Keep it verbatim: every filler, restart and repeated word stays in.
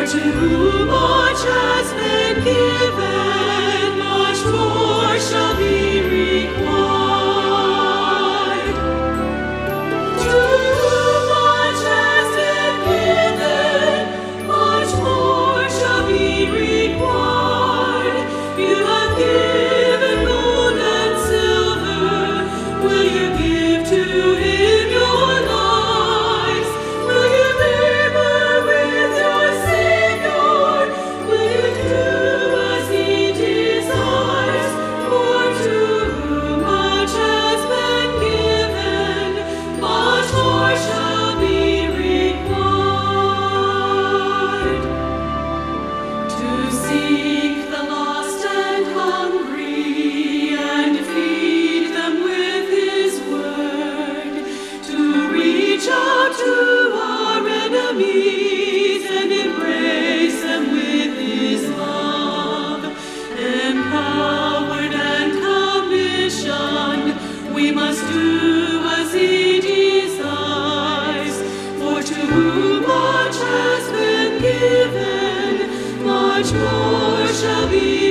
to whom much has been given, much more shall be required. To whom much has been given, much more shall be required. You have given gold and silver. Will you give to him your lives? Will you labor with your Savior? Will you do as he desires? For to whom much has been given, much more shall be required. To seek the lost and hungry and feed them with his word, to reach out to our enemies and embrace them with his love. Empowered and commissioned, we must do as he desires. For to whom much has been given, much more shall be